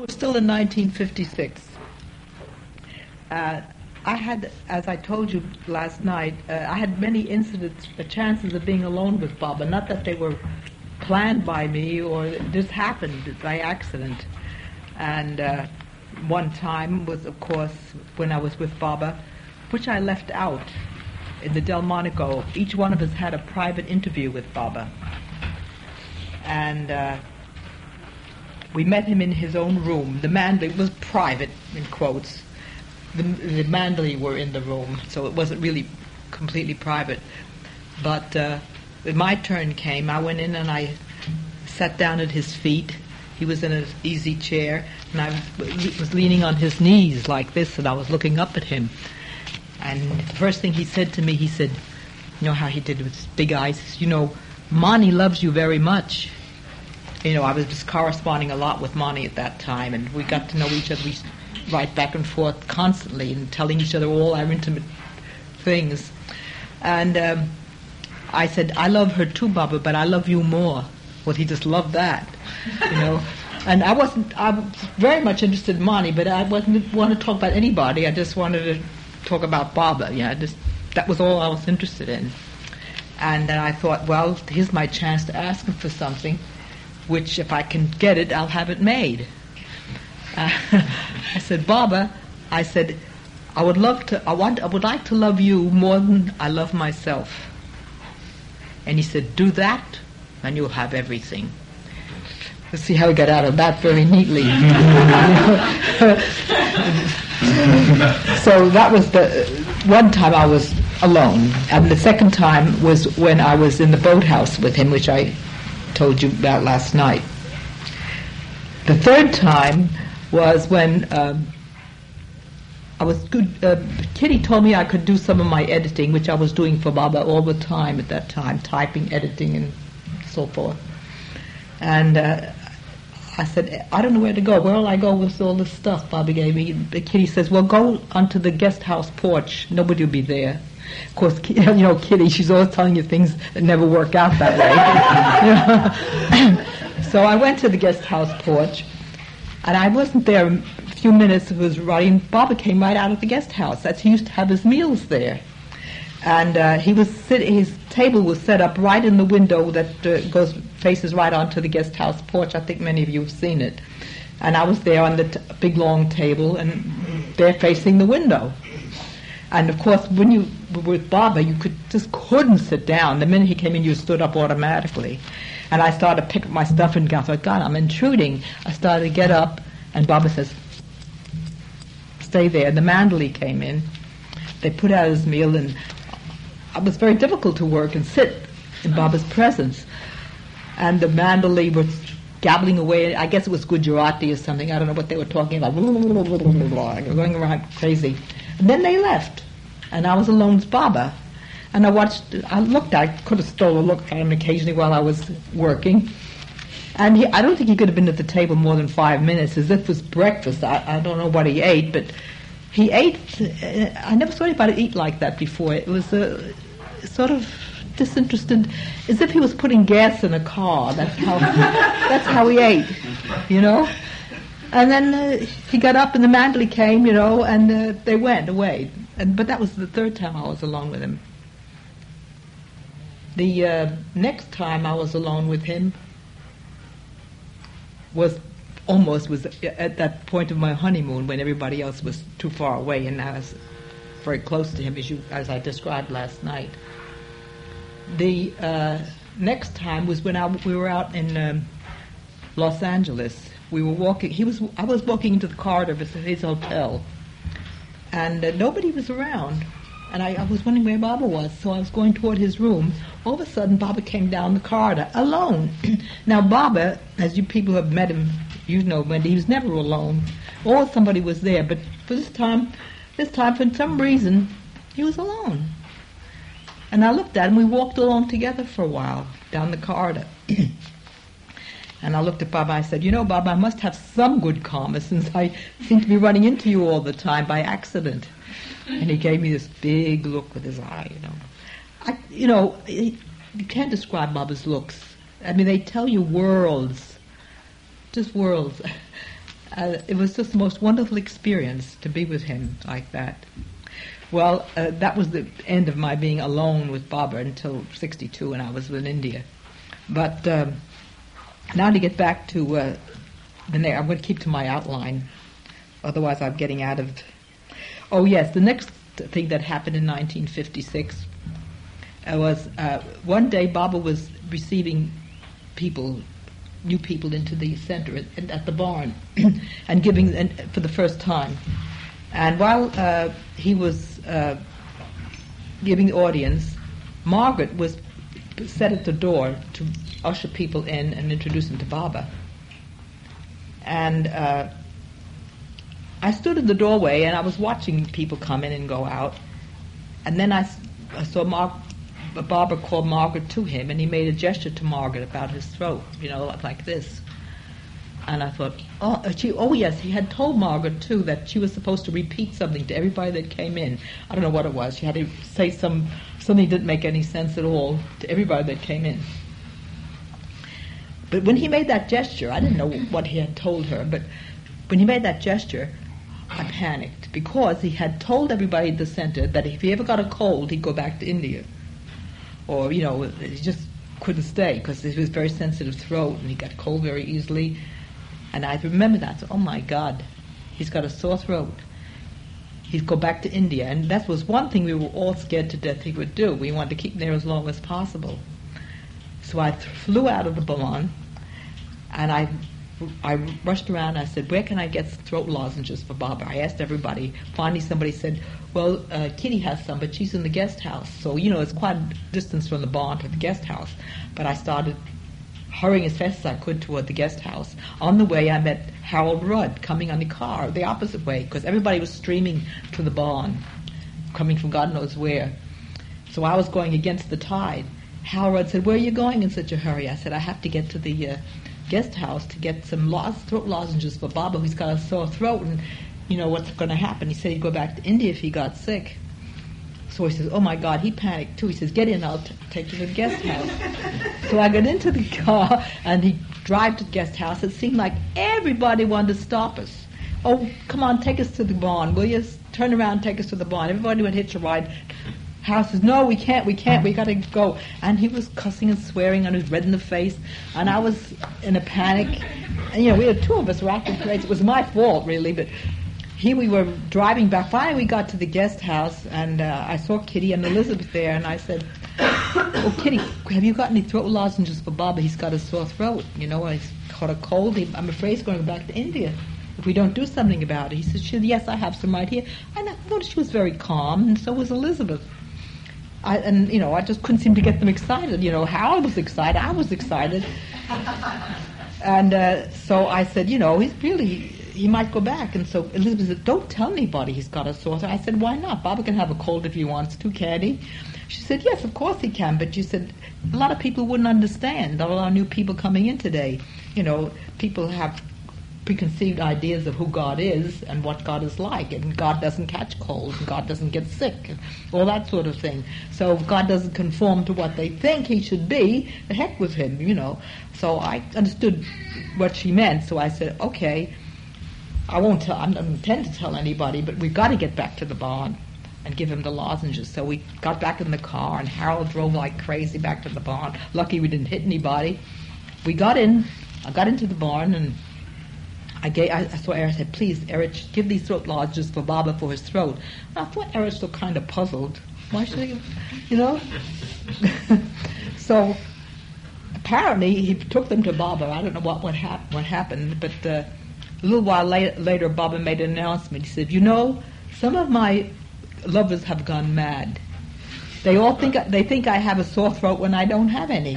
we're still in 1956. I had, as I told you last night, I had many incidents, chances of being alone with Baba. Not that they were planned by me or just happened by accident. And one time was, of course, when I was with Baba, which I left out in the Delmonico. Each one of us had a private interview with Baba. And we met him in his own room. The Mandalay was private, in quotes. The Mandalay were in the room, so it wasn't really completely private. But when my turn came, I went in and I sat down at his feet. He was in an easy chair, and I was leaning on his knees like this, and I was looking up at him. And the first thing he said to me, he said, you know how he did with his big eyes, he said, you know, Mani loves you very much. You know, I was just corresponding a lot with Mani at that time, and we got to know each other. We write back and forth constantly and telling each other all our intimate things. And I said, I love her too, Baba, but I love you more. Well, he just loved that, you know. And I was very much interested in Mani, but I wasn't want to talk about anybody. I just wanted to talk about Baba. Yeah, that was all I was interested in. And then I thought, well, here's my chance to ask him for something, which if I can get it, I'll have it made. I said, Baba, I said, I would like to love you more than I love myself. And he said, do that, and you'll have everything. Let's see how he got out of that very neatly. So that was the one time I was alone. And the second time was when I was in the boathouse with him, which I told you about last night. The third time was when I was good. Kitty told me I could do some of my editing, which I was doing for Baba all the time at that time, typing, editing, and so forth. And I said, I don't know where to go. Where will I go with all this stuff Baba gave me? Kitty says, well, go onto the guest house porch. Nobody will be there. Of course, you know, Kitty, she's always telling you things that never work out that way. So I went to the guest house porch, and I wasn't there a few minutes. It was writing. Baba came right out of the guest house. He used to have his meals there. And he was his table was set up right in the window that faces right onto the guest house porch. I think many of you have seen it. And I was there on the big long table, and they're facing the window. And of course, when you were with Baba, you couldn't sit down. The minute he came in, you stood up automatically. And I started to pick up my stuff and I thought, God, I'm intruding. I started to get up, and Baba says, stay there. And the Mandalay came in. They put out his meal, and it was very difficult to work and sit in Baba's presence. And the Mandalay was gabbling away. I guess it was Gujarati or something. I don't know what they were talking about. Going around crazy. And then they left, and I was alone with Baba. And I could have stolen a look at him occasionally while I was working. And I don't think he could have been at the table more than 5 minutes, as if it was breakfast. I don't know what he ate, but he ate. I never saw anybody eat like that before. It was sort of disinterested, as if he was putting gas in a car. That's how he ate, you know. And then he got up, and the Mandalay came, you know, and they went away. But that was the third time I was alone with him. The next time I was alone with him was at that point of my honeymoon, when everybody else was too far away, and I was very close to him, as I described last night. The next time was when we were out in Los Angeles. We were walking. I was walking into the corridor of his hotel, and nobody was around. And I was wondering where Baba was, so I was going toward his room. All of a sudden, Baba came down the corridor alone. Now, Baba, as you people who have met him, you know, Wendy, he was never alone. Always somebody was there, but for this time, for some reason, he was alone. And I looked at him. We walked along together for a while down the corridor. And I looked at Baba. I said, you know, Baba, I must have some good karma, since I seem to be running into you all the time by accident. And he gave me this big look with his eye, you know. You can't describe Baba's looks. I mean, they tell you worlds, just worlds. It was just the most wonderful experience to be with him like that. Well, that was the end of my being alone with Baba until 1962 when I was in India. But now to get back to I'm going to keep to my outline, otherwise I'm getting out of... Oh yes, the next thing that happened in 1956 was one day Baba was receiving new people into the center at the barn and giving for the first time. And while he was giving the audience, Margaret was set at the door to usher people in and introduce them to Baba. And I stood in the doorway and I was watching people come in and go out. And then I saw Baba called Margaret to him, and he made a gesture to Margaret about his throat, like this. And I thought, oh yes, he had told Margaret too that she was supposed to repeat something to everybody that came in. I don't know what it was. She had to say something that didn't make any sense at all to everybody that came in. But when he made that gesture, I didn't know what he had told her, but when he made that gesture, I panicked, because he had told everybody at the center that if he ever got a cold, he'd go back to India. Or, he just couldn't stay because he was very sensitive throat and he got cold very easily. And I remember that. So, oh my God, he's got a sore throat. He'd go back to India. And that was one thing we were all scared to death he would do. We wanted to keep him there as long as possible. So I flew out of the barn and I rushed around. I said, where can I get throat lozenges for Baba? I asked everybody. Finally somebody said, well, Kitty has some, but she's in the guest house. So, it's quite a distance from the barn to the guest house. But I started hurrying as fast as I could toward the guest house. On the way, I met Harold Rudd coming on the car, the opposite way, because everybody was streaming to the barn, coming from God knows where. So I was going against the tide. Harold Rudd said, where are you going in such a hurry? I said, I have to get to the guest house to get some throat lozenges for Baba, who's got a sore throat, and what's going to happen. He said he'd go back to India if he got sick. So he says, oh my God, he panicked too. He says, get in, I'll take you to the guest house. So I got into the car and he drive to the guest house. It seemed like everybody wanted to stop us. Oh, come on, take us to the barn. Will you turn around and take us to the barn? Everybody would hitch a ride. House says, no, we can't, we got to go. And he was cussing and swearing and he was red in the face. And I was in a panic. And, we had two of us were acting crazy. It was my fault, really, but we were driving back. Finally, we got to the guest house, and I saw Kitty and Elizabeth there, and I said, oh, Kitty, have you got any throat lozenges for Baba? He's got a sore throat. He's caught a cold. I'm afraid he's going back to India if we don't do something about it. He said, yes, I have some right here. And I noticed she was very calm, and so was Elizabeth. I just couldn't seem to get them excited. Howard was excited. I was excited. And so I said, he might go back. And so Elizabeth said, don't tell anybody he's got a sore throat. I said, why not? Baba can have a cold if he wants to, can't he? She said, yes, of course he can. But she said, a lot of people wouldn't understand. A lot of new people coming in today. People have preconceived ideas of who God is and what God is like, and God doesn't catch colds, and God doesn't get sick, and all that sort of thing. So if God doesn't conform to what they think he should be, the heck with him, So I understood what she meant, so I said, okay, I don't intend to tell anybody, but we've got to get back to the barn and give him the lozenges. So we got back in the car, and Harold drove like crazy back to the barn. Lucky we didn't hit anybody. I got into the barn, and I saw Eric. I said, please, Eric, give these throat lozenges for Baba for his throat. And I thought Eric looked kind of puzzled. Why should I, So apparently he took them to Baba. I don't know what happened, but a little while later, Baba made an announcement. He said, some of my lovers have gone mad. They all think I have a sore throat when I don't have any.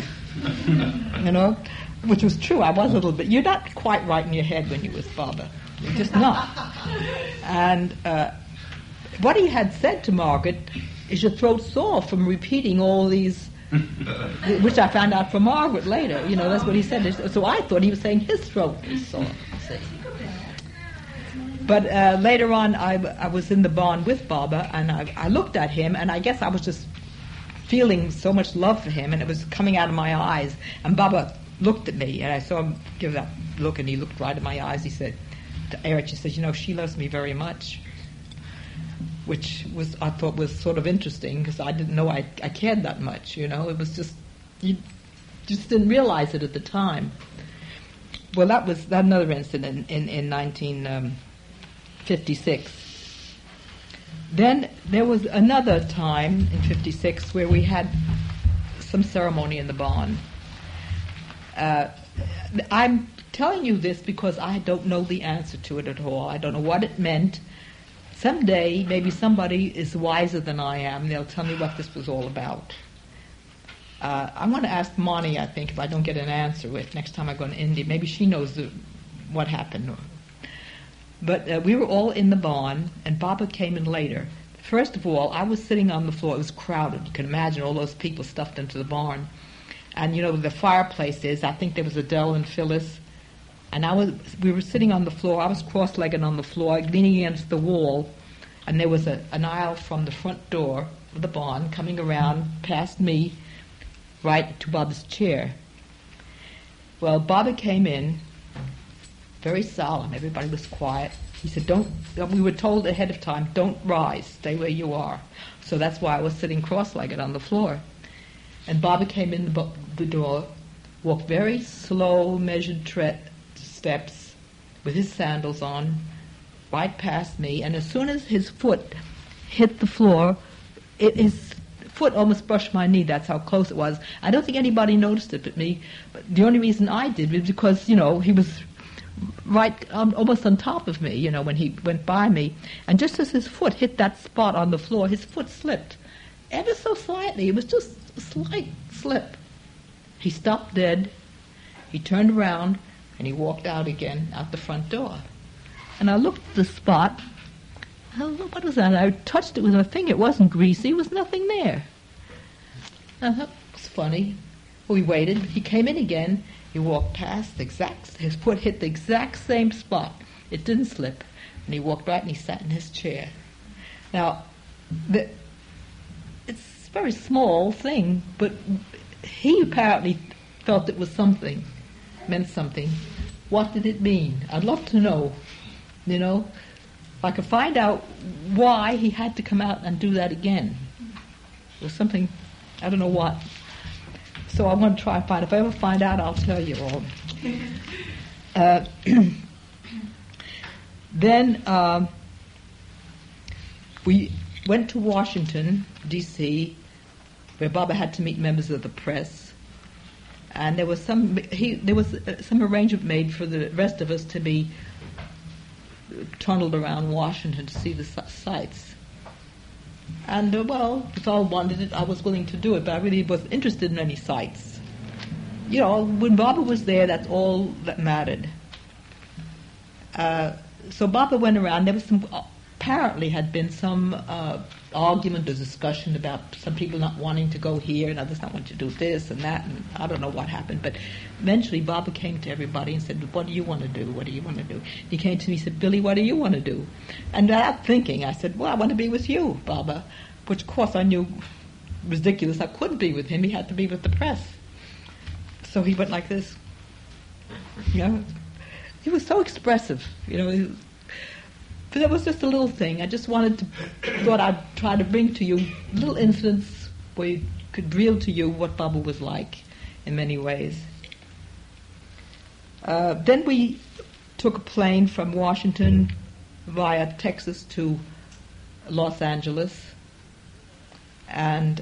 Which was true. I was a little bit. You're not quite right in your head when you're with Baba. You're just not. And what he had said to Margaret is your throat sore from repeating all these, which I found out from Margaret later. That's what he said. So I thought he was saying his throat is sore. See. But later on, I was in the barn with Baba, and I looked at him, and I guess I was just feeling so much love for him, and it was coming out of my eyes. And Baba looked at me, and I saw him give that look, and he looked right at my eyes. He said, to air it. She says, she loves me very much, which I thought was sort of interesting because I didn't know I cared that much. It was just, you just didn't realize it at the time. Well, that was another incident in 1956. Then there was another time in 56 where we had some ceremony in the barn. I'm telling you this because I don't know the answer to it at all. I don't know what it meant. Someday, maybe somebody is wiser than I am. They'll tell me what this was all about. I'm going to ask Moni, I think, if I don't get an answer next time I go to India. Maybe she knows what happened. But we were all in the barn, and Baba came in later. First of all, I was sitting on the floor. It was crowded. You can imagine all those people stuffed into the barn. And, the fireplace is, I think there was Adele and Phyllis. And we were sitting on the floor. I was cross-legged on the floor, leaning against the wall. And there was an aisle from the front door of the barn coming around past me, right to Baba's chair. Well, Baba came in, very solemn. Everybody was quiet. He said, we were told ahead of time, don't rise, stay where you are. So that's why I was sitting cross-legged on the floor. And Baba came in the door, walked very slow, measured steps with his sandals on, right past me, and as soon as his foot hit the floor, his foot almost brushed my knee. That's how close it was. I don't think anybody noticed it but me. But the only reason I did was because, he was right almost on top of me, when he went by me. And just as his foot hit that spot on the floor, his foot slipped. Ever so slightly. It was just a slight slip. He stopped dead. He turned around, and he walked out again, out the front door. And I looked at the spot. What was that? I touched it with my finger. It wasn't greasy. There was nothing there. I thought, it was funny. We waited. He came in again. He walked past his foot hit the exact same spot. It didn't slip. And he walked right and he sat in his chair. Now, it's a very small thing, but he apparently felt it was something, meant something. What did it mean? I'd love to know, If I could find out why he had to come out and do that again. It was something, I don't know what. So I want to try and find. If I ever find out, I'll tell you all. Then we went to Washington, D.C., where Baba had to meet members of the press, and there was some arrangement made for the rest of us to be tunneled around Washington to see the sights. And, if I wanted it, I was willing to do it, but I really wasn't interested in any sights. When Baba was there, that's all that mattered. So Baba went around. There was apparently had been some argument or discussion about some people not wanting to go here and others not wanting to do this and that, and I don't know what happened, but eventually Baba came to everybody and said, what do you want to do? What do you want to do? He came to me and said, Billy, what do you want to do? And without thinking, I said, well, I want to be with you, Baba, which of course I knew was ridiculous. I couldn't be with him. He had to be with the press. So he went like this. He was so expressive, But it was just a little thing. I just thought I'd try to bring to you little incidents where you could reel to you what Baba was like in many ways. Then we took a plane from Washington via Texas to Los Angeles. And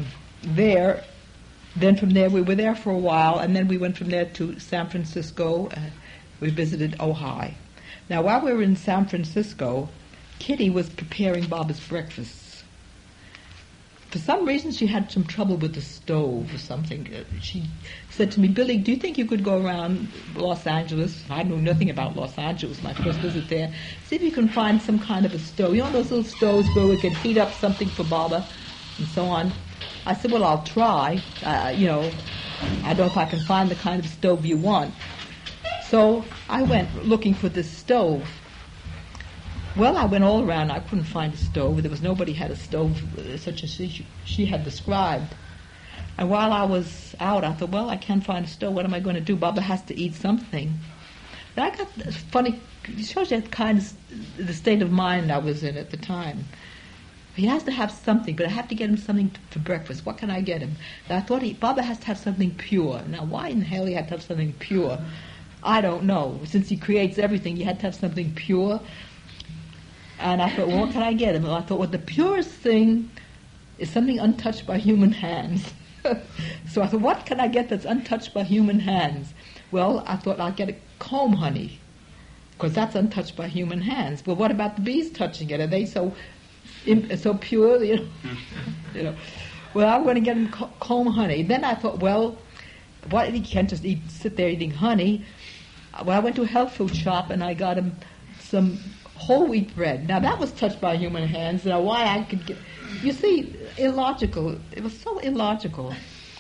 then from there we were there for a while, and then we went from there to San Francisco. We visited Ojai. Now, while we were in San Francisco, Kitty was preparing Baba's breakfasts. For some reason, she had some trouble with the stove or something. She said to me, Billy, do you think you could go around Los Angeles? I knew nothing about Los Angeles, my first visit there. See if you can find some kind of a stove. Those little stoves where we could heat up something for Baba and so on. I said, well, I'll try. I don't know if I can find the kind of stove you want. So I went looking for this stove. Well, I went all around. I couldn't find a stove. There was nobody had a stove such as she had described. And while I was out, I thought, well, I can't find a stove. What am I going to do? Baba has to eat something. Then I got this funny it shows you the state of mind I was in at the time. He has to have something, but I have to get him something for breakfast. What can I get him? And I thought Baba has to have something pure. Now, why in hell he had to have something pure? I don't know. Since he creates everything, he had to have something pure. And I thought, well, what can I get him? And I thought, well, the purest thing is something untouched by human hands. So I thought, what can I get that's untouched by human hands? Well, I thought I'll get a comb honey, because that's untouched by human hands. Well, what about the bees touching it? Are they so pure? You know. Well, I'm going to get him comb honey. Then I thought, well, he can't just sit there eating honey. Well, I went to a health food shop and I got him some whole wheat bread. Now that was touched by human hands. Now why I could get, you see, illogical. It was so illogical.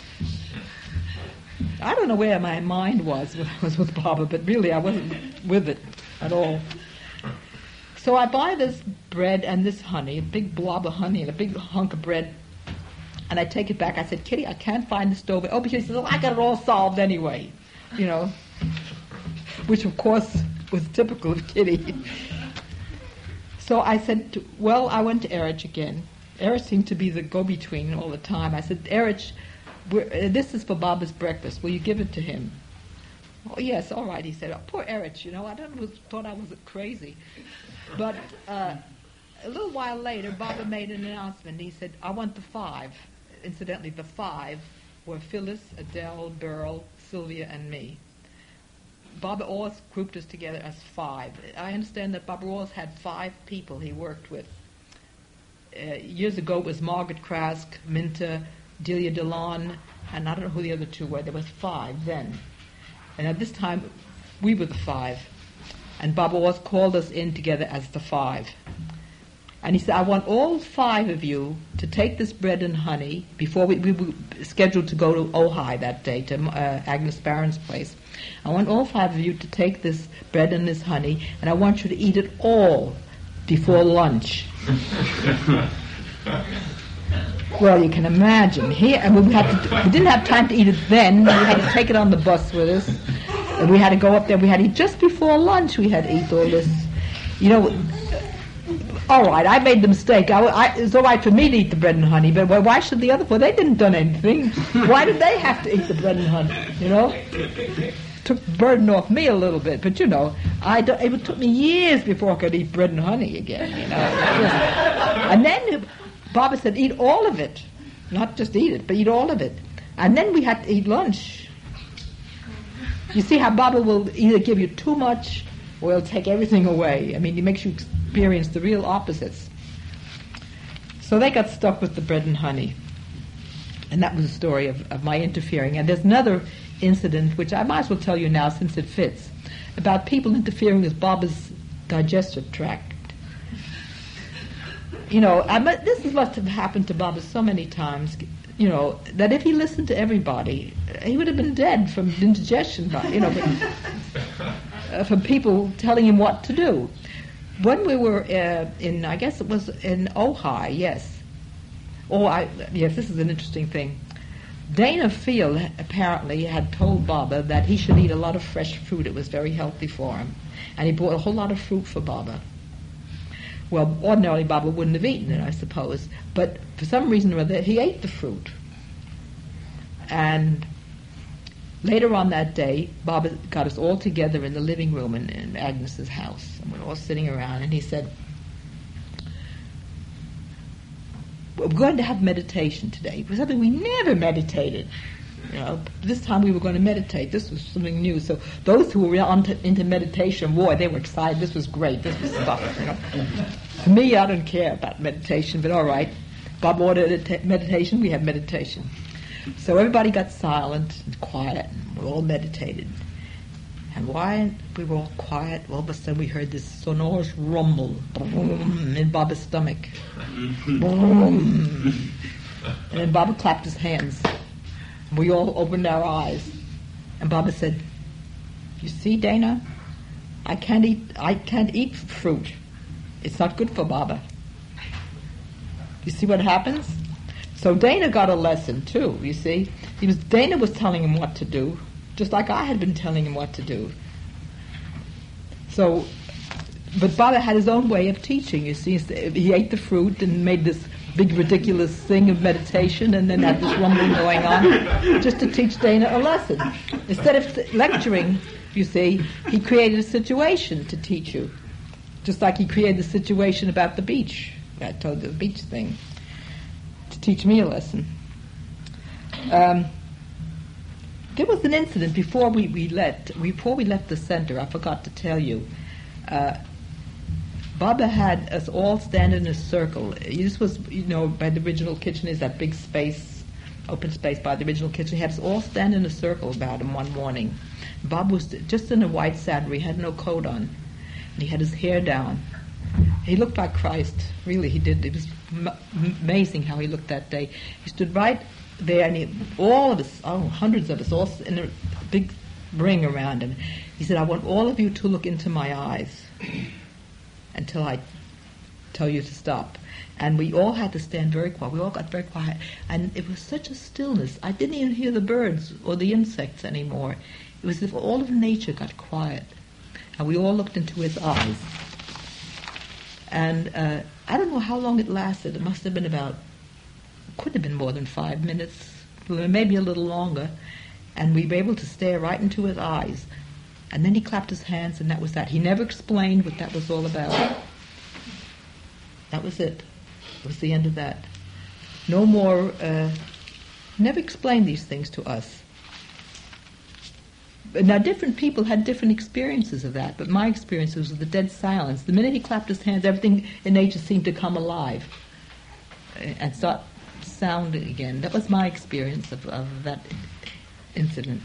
I don't know where my mind was when I was with Baba, but really I wasn't with it at all. So I buy this bread and this honey, a big blob of honey and a big hunk of bread, and I take it back. I said, Kitty, I can't find the stove. Oh, because she says, I got it all solved anyway, you know, which of course was typical of Kitty. So I said, I went to Erich again. Erich seemed to be the go-between all the time. I said, Erich, this is for Baba's breakfast. Will you give it to him? Oh, yes, all right, he said. Oh, poor Erich, I thought I was crazy. But a little while later, Baba made an announcement. He said, I want the 5. Incidentally, the 5 were Phyllis, Adele, Beryl, Sylvia, and me. Baba always grouped us together as 5. I understand that Baba always had 5 people he worked with. Years ago it was Margaret Krask, Minta, Delia DeLon, and I don't know who the other 2 were. There was 5 then. And at this time, we were the 5. And Baba always called us in together as the 5. And he said, I want all 5 of you to take this bread and honey before we were scheduled to go to Ojai that day, to Agnes Barron's place. I want all 5 of you to take this bread and this honey, and I want you to eat it all before lunch. Well, you can imagine. We didn't have time to eat it then. We had to take it on the bus with us. And we had to go up there. We had to eat just before lunch. We had to eat all this. All right, I made the mistake. It's all right for me to eat the bread and honey, but why should the other 4? They didn't done anything. Why did they have to eat the bread and honey, Took the burden off me a little bit, but it took me years before I could eat bread and honey again, And then Baba said, eat all of it. Not just eat it, but eat all of it. And then we had to eat lunch. You see how Baba will either give you too much or he'll take everything away. I mean, he makes you experience the real opposites. So they got stuck with the bread and honey. And that was the story of my interfering. And there's another incident, which I might as well tell you now since it fits, about people interfering with Baba's digestive tract. This must have happened to Baba so many times, that if he listened to everybody, he would have been dead from indigestion, from people telling him what to do. When we were I guess it was in Ojai, yes. Yes, this is an interesting thing. Dana Field apparently had told Baba that he should eat a lot of fresh fruit. It was very healthy for him. And he bought a whole lot of fruit for Baba. Well, ordinarily Baba wouldn't have eaten it, I suppose. But for some reason or other, he ate the fruit. And later on that day, Baba got us all together in the living room in Agnes's house. And we're all sitting around, and he said, we're going to have meditation today. It was something we never meditated. This time we were going to meditate. This was something new. So those who were into meditation, boy, they were excited. This was great. This was stuff. For me, I don't care about meditation, but all right. Bob ordered meditation. We have meditation. So everybody got silent and quiet, and we all meditated. And while we were all quiet, all of a sudden we heard this sonorous rumble in Baba's stomach. And then Baba clapped his hands. We all opened our eyes. And Baba said, you see, Dana, I can't eat fruit. It's not good for Baba. You see what happens? So Dana got a lesson too, you see. Dana was telling him what to do, just like I had been telling him what to do. So But Baba had his own way of teaching, you see. He ate the fruit and made this big ridiculous thing of meditation and then had this rumbling going on just to teach Dana a lesson. Instead of lecturing, you see, he created a situation to teach you. Just like he created the situation about the beach. I told you the beach thing. To teach me a lesson. There was an incident before we left the center. I forgot to tell you. Baba had us all stand in a circle. This was, by the original kitchen is that big space, open space by the original kitchen. He had us all stand in a circle about him one morning. Bob was just in a white satin. He had no coat on. And he had his hair down. He looked like Christ. Really, he did. It was amazing how he looked that day. He stood right there, and all of us, hundreds of us, all in a big ring around him. He said, I want all of you to look into my eyes until I tell you to stop. And we all had to stand very quiet. We all got very quiet. And it was such a stillness. I didn't even hear the birds or the insects anymore. It was as if all of nature got quiet. And we all looked into his eyes. And I don't know how long it lasted. It must have been couldn't have been more than 5 minutes, maybe a little longer. And we were able to stare right into his eyes. And then he clapped his hands, and that was that. He never explained what that was all about. That was it. It was the end of that. No more, never explained these things to us. Now, different people had different experiences of that, but my experience was the dead silence. The minute he clapped his hands, everything in nature seemed to come alive and start sounding again. That was my experience of that incident.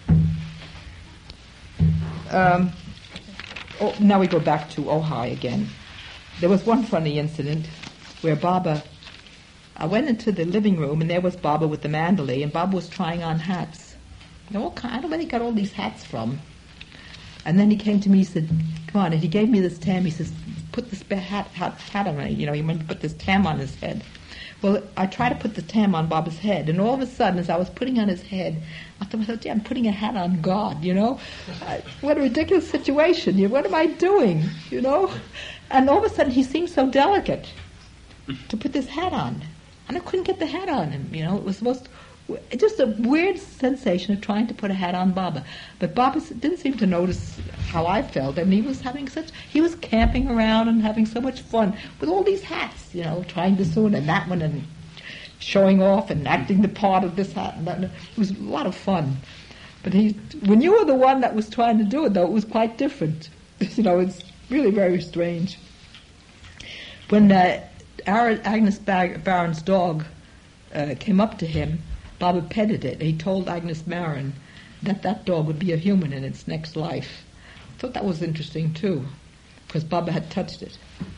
Now we go back to Ojai again. There was one funny incident where I went into the living room, and there was Baba with the mandolin, and Baba was trying on hats. I don't know where he got all these hats from. And then he came to me, he said, come on, and he gave me this tam. He says, put this hat on me. He wanted to put this tam on his head. Well, I tried to put the tam on Baba's head, and all of a sudden, as I was putting on his head, I thought, gee, I'm putting a hat on God, What a ridiculous situation. What am I doing, And all of a sudden, he seemed so delicate to put this hat on. And I couldn't get the hat on him, It was just a weird sensation of trying to put a hat on Baba. But Baba didn't seem to notice how I felt. I mean, he was camping around and having so much fun with all these hats, trying this one and that one and showing off and acting the part of this hat and that. It was a lot of fun. But when you were the one that was trying to do it, though, it was quite different. It's really very strange. When Agnes Barron's dog came up to him, Baba petted it. He told Agnes Barron that dog would be a human in its next life. I thought that was interesting, too, because Baba had touched it.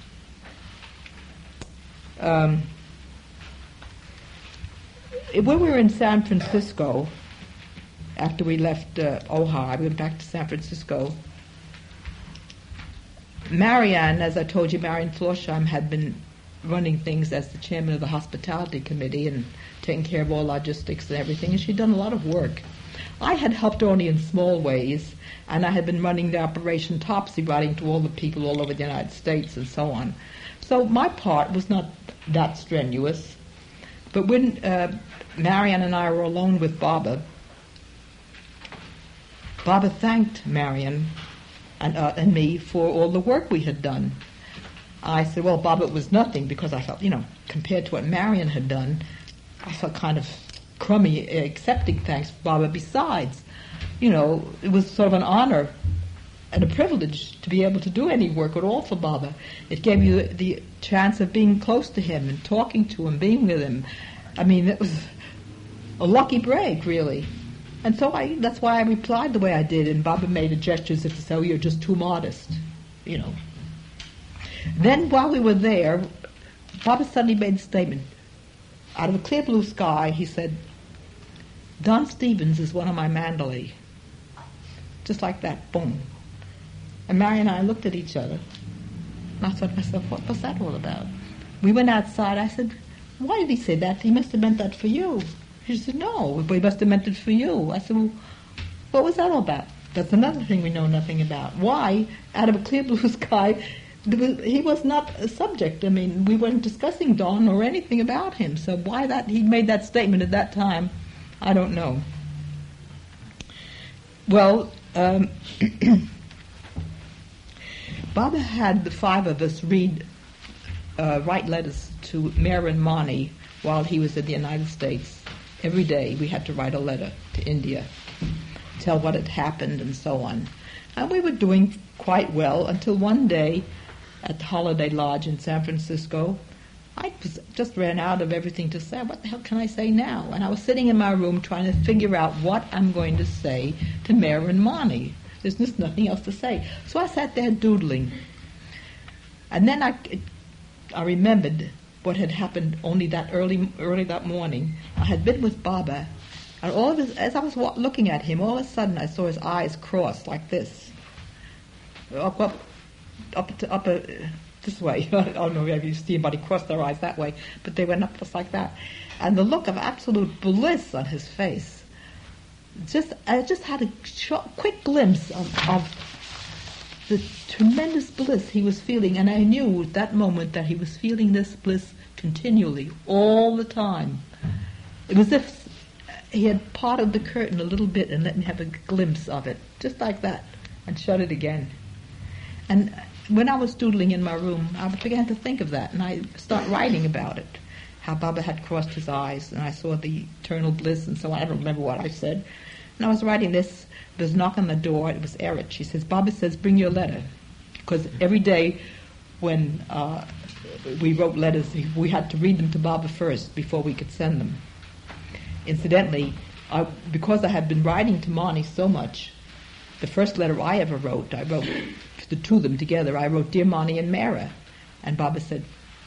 When we were in San Francisco, after we left Ojai, we went back to San Francisco. Marianne, as I told you, Marianne Florsheim had been running things as the chairman of the hospitality committee and taking care of all logistics and everything, and she'd done a lot of work. I had helped only in small ways, and I had been running the Operation Topsy, writing to all the people all over the United States and so on. So my part was not that strenuous. But when Marianne and I were alone with Baba, Baba thanked Marianne and me for all the work we had done. I said, well, Baba, it was nothing, because I felt, compared to what Marianne had done, I felt kind of crummy accepting thanks for Baba. Besides, it was sort of an honor and a privilege to be able to do any work at all for Baba. It gave you the chance of being close to him and talking to him, being with him. I mean, it was a lucky break, really. And so that's why I replied the way I did, and Baba made a gesture as if to say, oh, you're just too modest, Then while we were there, Baba suddenly made a statement. Out of a clear blue sky, he said, Don Stevens is one of my mandalay. Just like that, boom. And Mary and I looked at each other. And I thought to myself, what was that all about? We went outside. I said, why did he say that? He must have meant that for you. She said, no, but he must have meant it for you. I said, well, what was that all about? That's another thing we know nothing about. Why, out of a clear blue sky, he was not a subject. I mean, we weren't discussing Don or anything about him. So why that he made that statement at that time, I don't know. Well, Baba had the five of us write letters to Mayor and Mani while he was in the United States. Every day we had to write a letter to India, tell what had happened and so on. And we were doing quite well until one day at the Holiday Lodge in San Francisco, I just ran out of everything to say. What the hell can I say now? And I was sitting in my room trying to figure out what I'm going to say to Mayor and Mani. There's just nothing else to say. So I sat there doodling. And then I remembered what had happened only that early that morning. I had been with Baba, and as I was looking at him, all of a sudden I saw his eyes cross like this, up this way. I don't know if you've seen anybody cross their eyes that way, but they went up just like that, and the look of absolute bliss on his face. I just had a quick glimpse of the tremendous bliss he was feeling, and I knew at that moment that he was feeling this bliss continually, all the time. It was as if he had parted the curtain a little bit and let me have a glimpse of it, just like that, and shut it again. And when I was doodling in my room, I began to think of that, and I started writing about it, how Baba had crossed his eyes, and I saw the eternal bliss and so on. I don't remember what I said. And I was writing this. There's a knock on the door. It was Erit. She says, Baba says, bring your letter. Because every day when we wrote letters, we had to read them to Baba first before we could send them. Incidentally, because I had been writing to Mani so much, the first letter I ever wrote, I wrote the two of them together. I wrote, Dear Mani and Mara. And Baba said,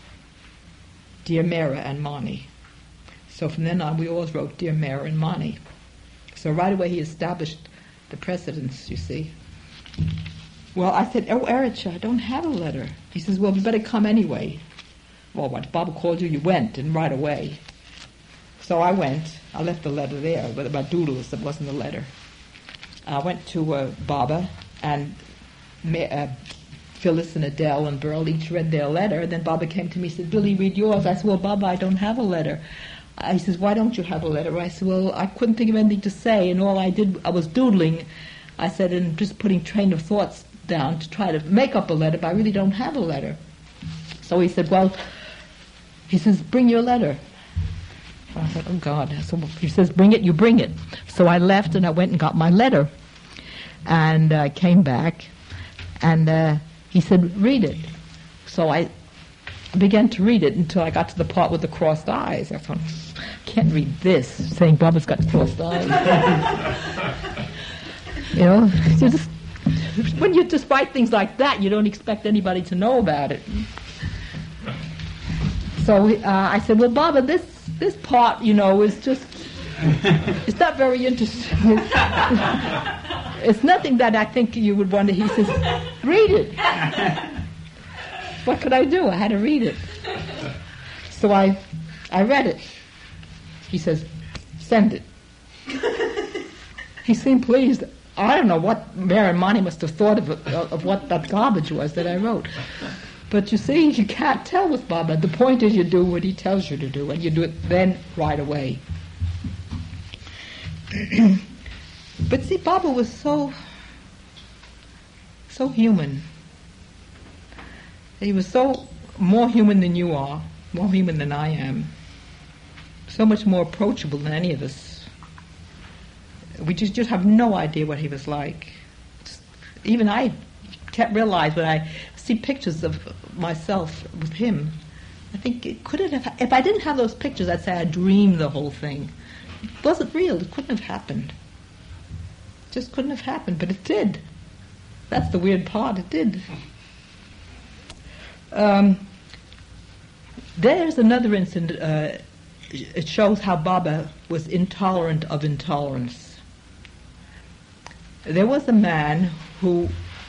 Dear Mara and Mani. So from then on, we always wrote, Dear Mara and Mani. So right away he established the precedence, you see. Well, I said, oh, Eritcha, I don't have a letter. He says, well, you better come anyway. Well, what, Baba called you, you went, and right away. So I went. I left the letter there, but about doodles, it wasn't a letter. I went to Baba, and Phyllis and Adele and Burl each read their letter, and then Baba came to me and said, Billy, read yours. I said, well, Baba, I don't have a letter. He says, why don't you have a letter? I said, well, I couldn't think of anything to say, and all I did, I was doodling, I said, and just putting train of thoughts down to try to make up a letter, but I really don't have a letter. So he said, well, he says, bring your letter. I said, oh, God. So he says, bring it, you bring it. So I left, and I went and got my letter, and I came back, and he said, read it. So I began to read it until I got to the part with the crossed eyes. I thought, I can't read this, saying Baba's got crossed eyes. You know, when you just write things like that, you don't expect anybody to know about it. So I said, well, Baba, this part, you know, is just, it's not very interesting. It's nothing that I think you would want to. He says, read it. What could I do? I had to read it. So I read it. He says, send it. He seemed pleased. I don't know what Mary and Mani must have thought of what that garbage was that I wrote. But you see, you can't tell with Baba. The point is you do what he tells you to do, and you do it then right away. But see, Baba was so human. He was so more human than you are, more human than I am, so much more approachable than any of us. We just have no idea what he was like. Even I realize when I see pictures of myself with him, I think it couldn't have. If I didn't have those pictures, I'd say I dreamed the whole thing. It wasn't real. It couldn't have happened. It just couldn't have happened, but it did. That's the weird part. It did. There's another incident. It shows how Baba was intolerant of intolerance. There was a man who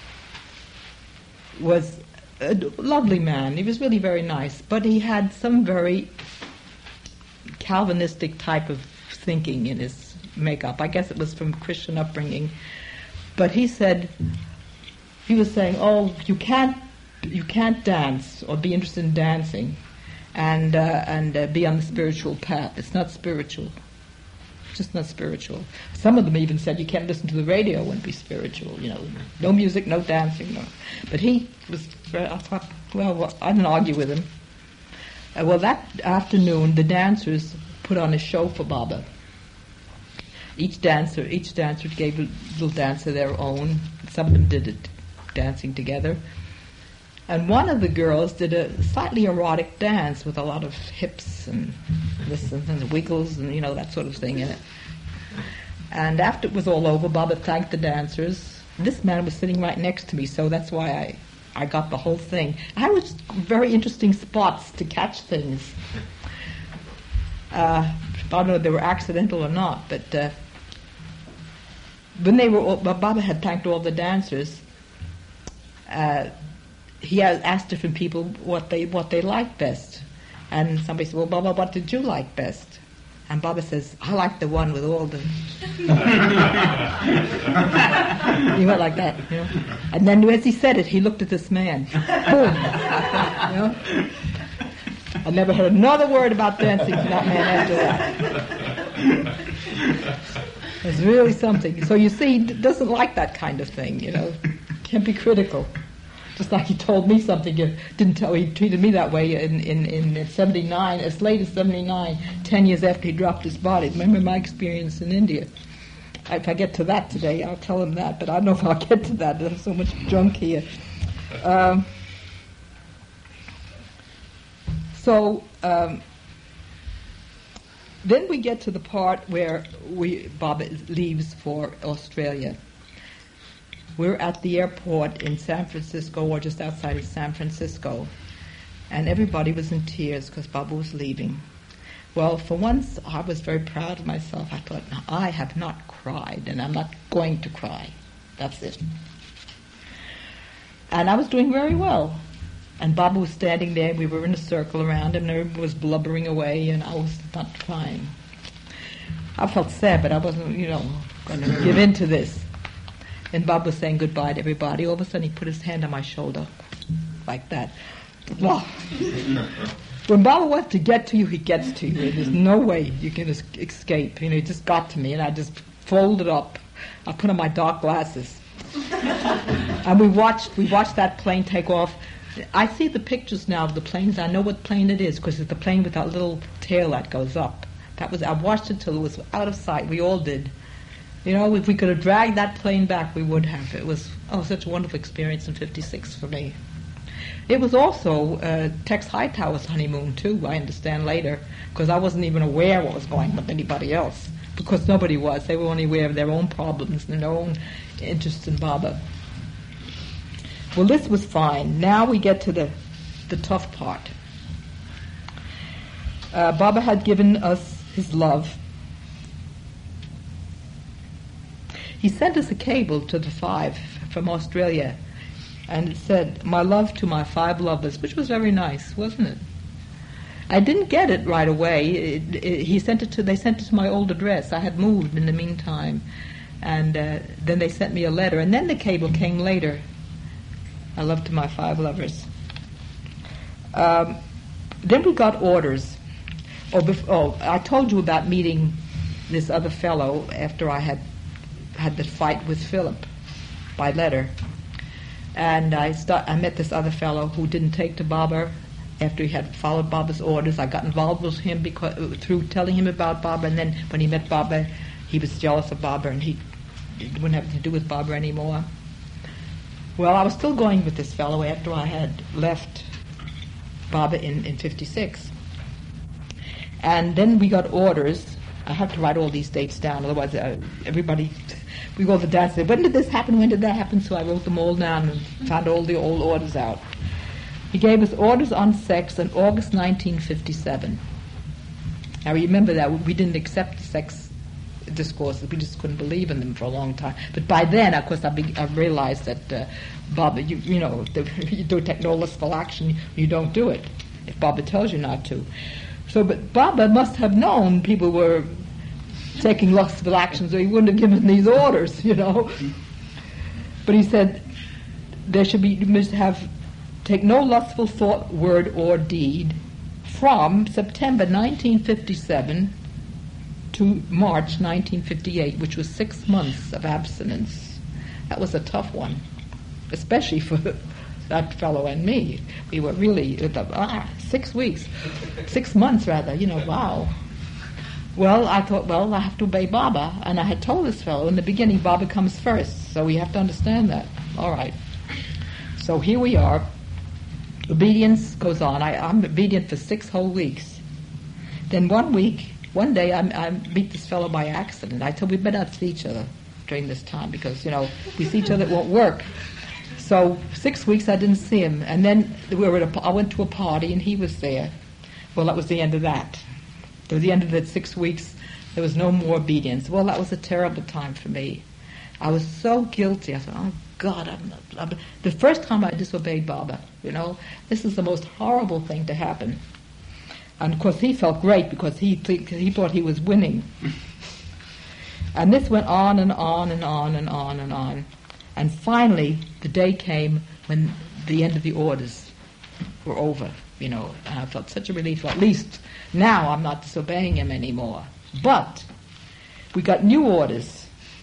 was a lovely man. He was really very nice, but he had some very Calvinistic type of thinking in his makeup. I guess it was from Christian upbringing. But he was saying, oh, you can't you can't dance or be interested in dancing and be on the spiritual path. It's not spiritual. It's just not spiritual. Some of them even said you can't listen to the radio and be spiritual. No music, no dancing, no. But he was. I thought, well, I didn't argue with him. Well, that afternoon, the dancers put on a show for Baba. Each dancer gave a little dance of their own. Some of them did it dancing together. And one of the girls did a slightly erotic dance with a lot of hips and this and wiggles and, that sort of thing in it. And after it was all over, Baba thanked the dancers. This man was sitting right next to me, so that's why I got the whole thing. I was very interesting spots to catch things. I don't know if they were accidental or not, but when Baba had thanked all the dancers, he had asked different people what they liked best. And somebody said, well, Baba, what did you like best? And Baba says, I like the one with all the... He went like that, And then as he said it, he looked at this man. Boom. I never heard another word about dancing from that man after that. It's really something. So you see, he doesn't like that kind of thing, Can't be critical. Just like he told me something, he treated me that way in 79, as late as 79, 10 years after he dropped his body. Remember my experience in India. If I get to that today, I'll tell him that, but I don't know if I'll get to that. There's so much junk here. Then we get to the part where Baba leaves for Australia. We're at the airport in San Francisco, or just outside of San Francisco, and everybody was in tears because Baba was leaving. Well, for once, I was very proud of myself. I thought, I have not cried, and I'm not going to cry. That's it. And I was doing very well. And Baba was standing there, we were in a circle around him, and everybody was blubbering away, and I was not crying. I felt sad, but I wasn't, going to give in to this. And Baba was saying goodbye to everybody. All of a sudden, he put his hand on my shoulder, like that. Wow. When Baba wants to get to you, he gets to you. There's no way you can escape. He just got to me, and I just folded up. I put on my dark glasses. And we watched that plane take off. I see the pictures now of the planes. I know what plane it is, because it's the plane with that little tail that goes up. I watched it till it was out of sight. We all did. If we could have dragged that plane back, we would have. It was such a wonderful experience in '56 for me. It was also Tex Hightower's honeymoon too. I understand later, because I wasn't even aware what was going on with anybody else, because nobody was. They were only aware of their own problems and their own interest in Baba. Well, this was fine. Now we get to the tough part. Baba had given us his love. He sent us a cable to the 5 from Australia, and it said, "My love to my 5 lovers," which was very nice, wasn't it? I didn't get it right away. They sent it to my old address. I had moved in the meantime, and then they sent me a letter, and then the cable came later. "I love to my 5 lovers." Then we got orders. I told you about meeting this other fellow after I had the fight with Philip by letter. And I met this other fellow who didn't take to Baba after he had followed Baba's orders. I got involved with him through telling him about Baba, and then when he met Baba, he was jealous of Baba, and he wouldn't have anything to do with Baba anymore. Well, I was still going with this fellow after I had left Baba in '56. And then we got orders. I have to write all these dates down, otherwise we go to the dance. When did this happen? When did that happen? So I wrote them all down and found all the old orders out. He gave us orders on sex in August 1957. Now remember that we didn't accept sex discourses. We just couldn't believe in them for a long time. But by then, of course, I realized that Baba, you do take no lustful action, you don't do it if Baba tells you not to. So, but Baba must have known people were taking lustful actions, or he wouldn't have given these orders, But he said you must have take no lustful thought, word, or deed from September 1957 to March 1958, which was 6 months of abstinence. That was a tough one, especially for that fellow and me. We were really, 6 weeks, 6 months rather, wow. Well, I thought, well, I have to obey Baba, and I had told this fellow in the beginning, Baba comes first, so we have to understand that. All right. So here we are. Obedience goes on. I'm obedient for 6 whole weeks. Then one day I meet this fellow by accident. I told we better not see each other during this time because, if we see each other, it won't work. So 6 weeks I didn't see him. And then I went to a party and he was there. Well, that was the end of that. It was the end of the 6 weeks. There was no more obedience. Well, that was a terrible time for me. I was so guilty. I thought, oh, God, I'm the first time I disobeyed Baba, this is the most horrible thing to happen. And of course he felt great because he thought he was winning. And this went on and on and on and on and on. And finally, the day came when the end of the orders were over, and I felt such a relief. Well, at least now I'm not disobeying him anymore. But we got new orders.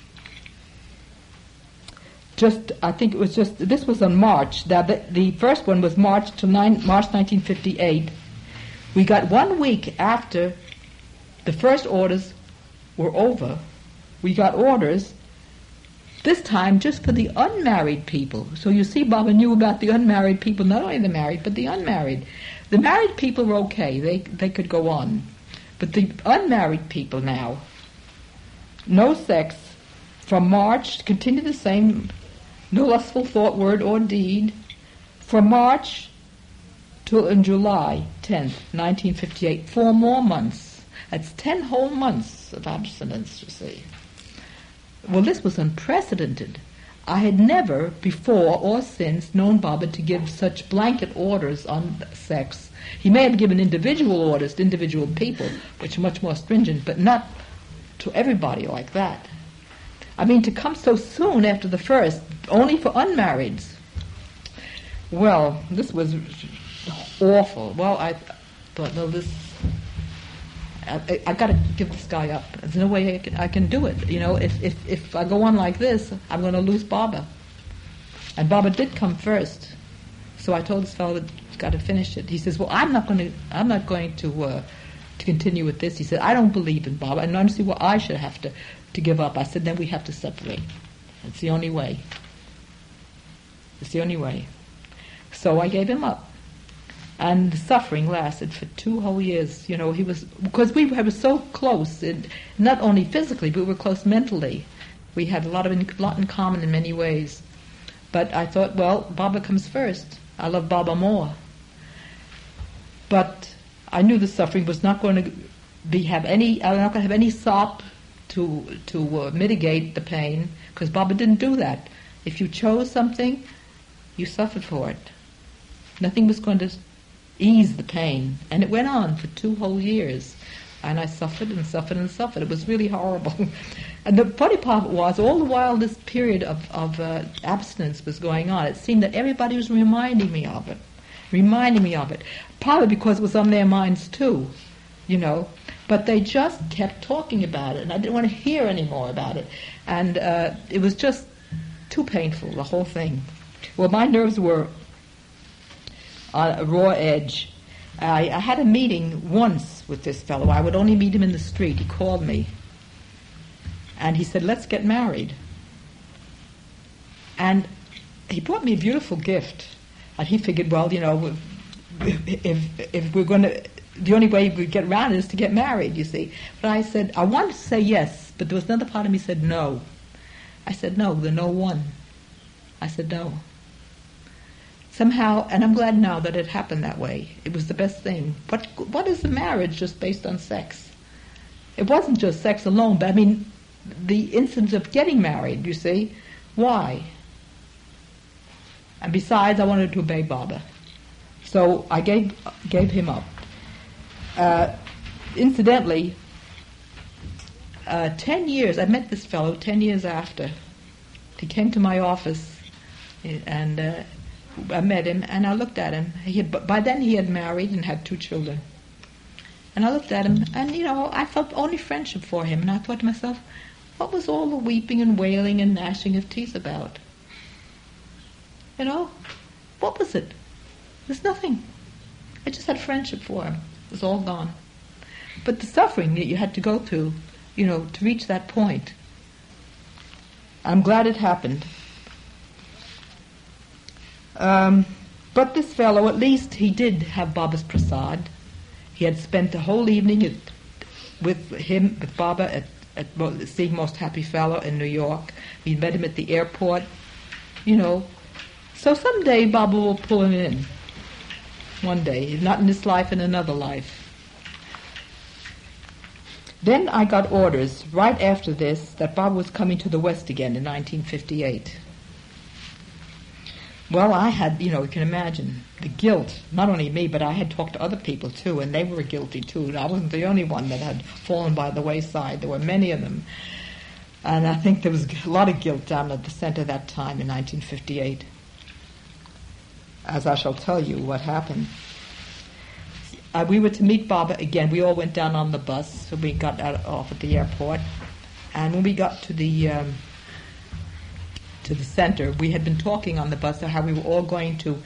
I think it was this was in March. The first one was March 1958. We got 1 week after the first orders were over. We got orders, this time just for the unmarried people. So you see, Baba knew about the unmarried people, not only the married, but the unmarried. The married people were okay. They could go on. But the unmarried people now, no sex, from March, continue the same, no lustful thought, word, or deed, from March till in July 10th, 1958, 4 more months. That's 10 whole months of abstinence, you see. Well, this was unprecedented. I had never before or since known Baba to give such blanket orders on sex. He may have given individual orders to individual people, which are much more stringent, but not to everybody like that. I mean, to come so soon after the first, only for unmarrieds. Well, this was awful. Well, I thought, no, I got to give this guy up. There's no way I can do it. If I go on like this, I'm going to lose Baba. And Baba did come first, so I told this fellow that he's got to finish it. He says, "Well, I'm not going to continue with this." He said, "I don't believe in Baba, and I don't see why I should have to give up." I said, "Then we have to separate. It's the only way. It's the only way." So I gave him up. And the suffering lasted for 2 whole years. He was, because we were so close, not only physically, but we were close mentally. We had a lot in common in many ways. But I thought, well, Baba comes first. I love Baba more. But I knew the suffering was not going to I'm not going to have any sop to mitigate the pain, because Baba didn't do that. If you chose something, you suffered for it. Nothing was going to ease the pain. And it went on for 2 whole years. And I suffered and suffered and suffered. It was really horrible. And the funny part was, all the while this period of abstinence was going on, it seemed that everybody was reminding me of it. Probably because it was on their minds too, But they just kept talking about it, and I didn't want to hear any more about it. And it was just too painful, the whole thing. Well, my nerves were on a raw edge. I had a meeting once with this fellow. I would only meet him in the street. He called me. And he said, "Let's get married." And he brought me a beautiful gift. And he figured, well, if we're going to, the only way we get around it is to get married, you see. But I said, I wanted to say yes, but there was another part of me said no. I said no, the no won. I said no. Somehow, and I'm glad now that it happened that way. It was the best thing. What is the marriage just based on sex? It wasn't just sex alone, but I mean, the instance of getting married, you see. Why? And besides, I wanted to obey Baba. So I gave him up. Incidentally, 10 years, I met this fellow 10 years after. He came to my office, and I met him, and I looked at him. By then he had married and had 2 children. And I looked at him, and, I felt only friendship for him. And I thought to myself, what was all the weeping and wailing and gnashing of teeth about? What was it? There's nothing. I just had friendship for him. It was all gone. But the suffering that you had to go through, to reach that point, I'm glad it happened. But this fellow, at least he did have Baba's prasad. He had spent the whole evening with Baba at seeing Most Happy Fellow in New York. We met him at the airport, So someday Baba will pull him in. One day, not in this life, in another life. Then I got orders right after this that Baba was coming to the West again in 1958. Well, I had, you can imagine, the guilt, not only me, but I had talked to other people too, and they were guilty too. I wasn't the only one that had fallen by the wayside. There were many of them. And I think there was a lot of guilt down at the center that time in 1958. As I shall tell you what happened. We were to meet Baba again. We all went down on the bus, so we got off at the airport. And when we got to the center, we had been talking on the bus about how we were all going to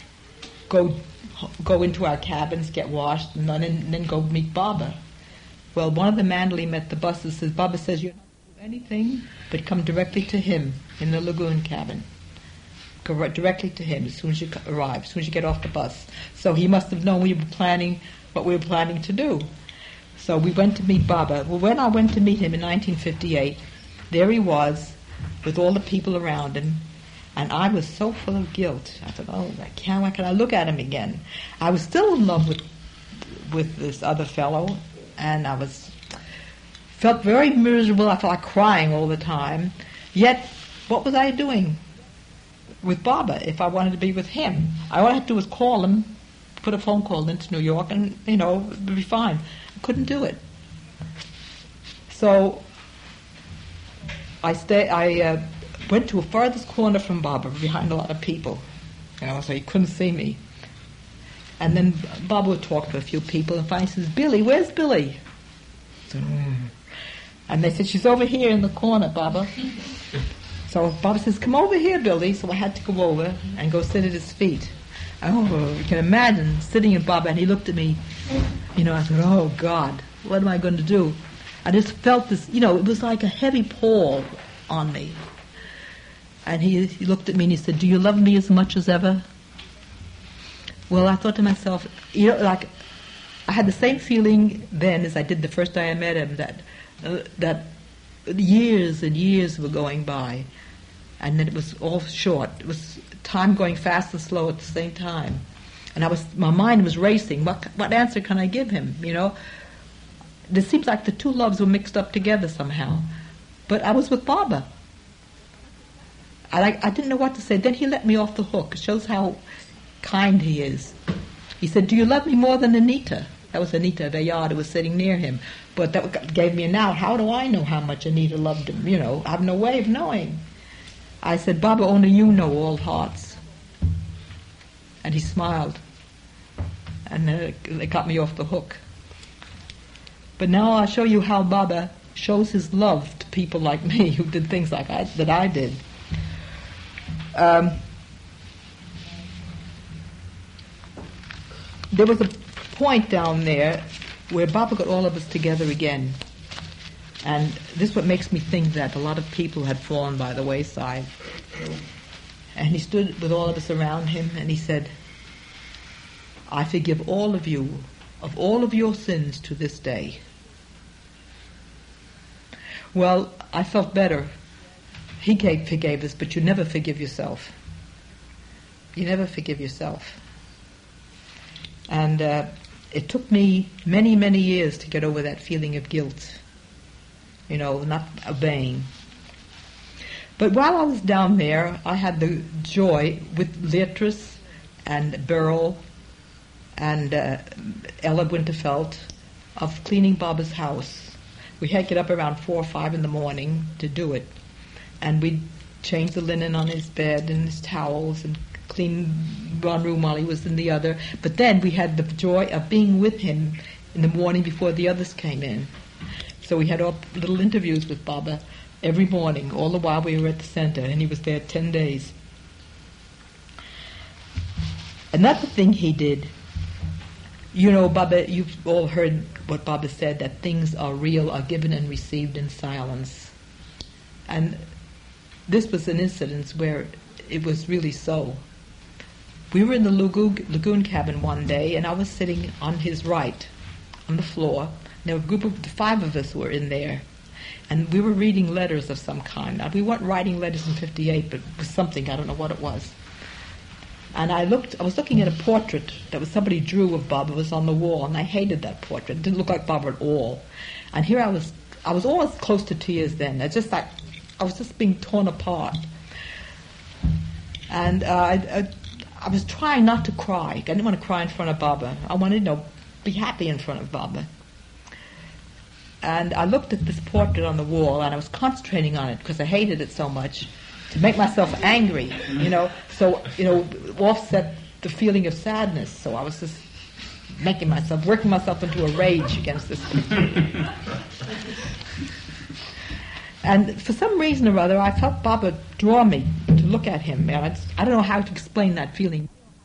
go into our cabins, get washed, and then go meet Baba. Well, one of the Mandalay met the bus and says, Baba says, you're not going to do anything but come directly to him in the lagoon cabin. Go directly to him as soon as you arrive, as soon as you get off the bus. So he must have known what we were planning to do. So we went to meet Baba. Well, when I went to meet him in 1958, there he was with all the people around him, and I was so full of guilt. I thought, why can I look at him again? I was still in love with this other fellow, and I felt very miserable. I felt like crying all the time. Yet, what was I doing with Baba if I wanted to be with him? All I had to do was call him, put a phone call into New York, and, it would be fine. I couldn't do it. So I went to a farthest corner from Baba, behind a lot of people, so he couldn't see me. And then Baba would talk to a few people, and finally says, Billy, where's Billy? So, and they said, she's over here in the corner, Baba. So Baba says, come over here, Billy. So I had to go over and go sit at his feet. Oh, you can imagine sitting at Baba, and he looked at me. I thought, oh, God, what am I going to do? I just felt this, it was like a heavy pall on me. And he looked at me and he said, do you love me as much as ever? Well, I thought to myself, like, I had the same feeling then as I did the first day I met him, that years and years were going by, and then it was all short. It was time going fast and slow at the same time. And my mind was racing. What answer can I give him, It seems like the two loves were mixed up together somehow. But I was with Baba. I didn't know what to say. Then he let me off the hook. It shows how kind he is. He said, do you love me more than Anita? That was Anita Bayard who was sitting near him. But that gave me an out. How do I know how much Anita loved him? I have no way of knowing. I said, Baba, only you know all hearts. And he smiled. And it got me off the hook. But now I'll show you how Baba shows his love to people like me who did things like that I did. There was a point down there where Baba got all of us together again. And this is what makes me think that a lot of people had fallen by the wayside. And he stood with all of us around him and he said, I forgive all of you of all of your sins to this day. Well, I felt better. He forgave us, but you never forgive yourself. You never forgive yourself. And it took me many, many years to get over that feeling of guilt. Not obeying. But while I was down there, I had the joy with Leatrice and Beryl and Ella Winterfeld of cleaning Baba's house. We had to get up around 4 or 5 in the morning to do it. And we'd change the linen on his bed and his towels and clean one room while he was in the other. But then we had the joy of being with him in the morning before the others came in. So we had all little interviews with Baba every morning, all the while we were at the center, and he was there 10 days. Another thing he did, you know, Baba, you've all heard what Baba said, that things are real, are given and received in silence. And this was an incident where it was really so. We were in the lagoon cabin one day, and I was sitting on his right, on the floor. There were a group of 5 of us were in there, and we were reading letters of some kind. Now, we weren't writing letters in 58, but it was something, I don't know what it was. And I was looking at a portrait that was somebody drew of Baba. It was on the wall, and I hated that portrait. It didn't look like Baba at all. And here I was almost close to tears then. It's just like I was just being torn apart. And I was trying not to cry. I didn't want to cry in front of Baba. I wanted to be happy in front of Baba. And I looked at this portrait on the wall, and I was concentrating on it because I hated it so much, to make myself angry, so, offset the feeling of sadness. So I was just working myself into a rage against this picture. And for some reason or other, I felt Baba draw me to look at him. And I don't know how to explain that feeling.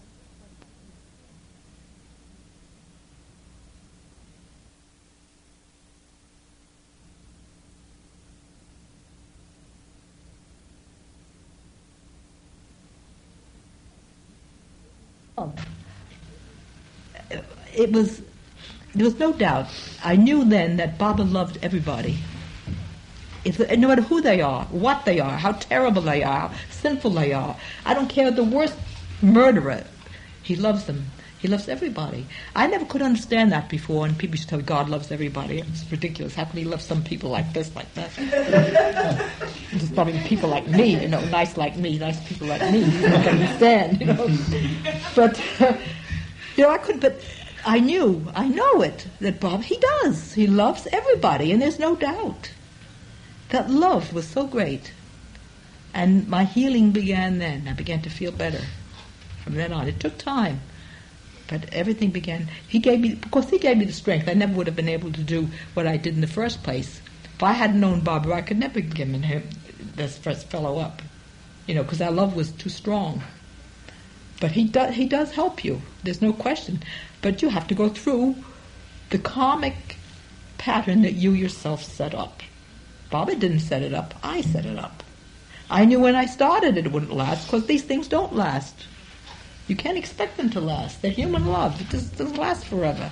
There was no doubt. I knew then that Baba loved everybody. No matter who they are, what they are, how terrible they are, how sinful they are. I don't care, the worst murderer, he loves them. He loves everybody. I never could understand that before, and people used to tell me God loves everybody. It's ridiculous. How can he love some people like this, like that? There's probably people like me, nice like me, nice people like me, you don't understand, But, but I know it, that Bob, he does. He loves everybody, and there's no doubt. That love was so great. And my healing began then. I began to feel better from then on. It took time. But everything began. He gave me the strength. I never would have been able to do what I did in the first place. If I hadn't known Barbara, I could never have given him this first fellow up. Because our love was too strong. But he does help you. There's no question. But you have to go through the karmic pattern that you yourself set up. Baba didn't set it up. I set it up. I knew when I started it wouldn't last, because these things don't last. You can't expect them to last. They're human love. It doesn't last forever.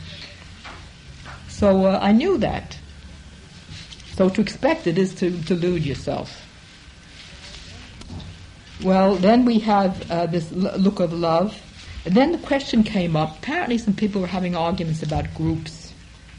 So I knew that. So to expect it is to delude yourself. Well, then we have this look of love. And then the question came up. Apparently some people were having arguments about groups.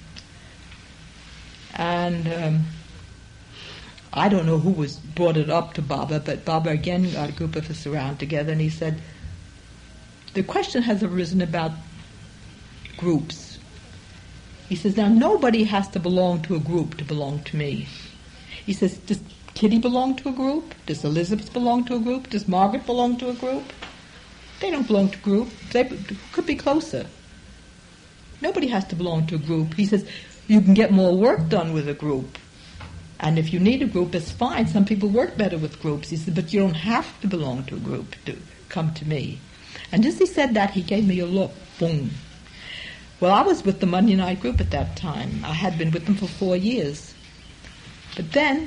And I don't know who brought it up to Baba, but Baba again got a group of us around together, and he said, the question has arisen about groups. He says, now nobody has to belong to a group to belong to me. He says, does Kitty belong to a group? Does Elizabeth belong to a group? Does Margaret belong to a group? They don't belong to a group. They could be closer. Nobody has to belong to a group. He says, you can get more work done with a group. And if you need a group, it's fine. Some people work better with groups. He said, but you don't have to belong to a group to come to me. And as he said that, he gave me a look. Boom. Well, I was with the Monday night group at that time. I had been with them for 4 years. But then,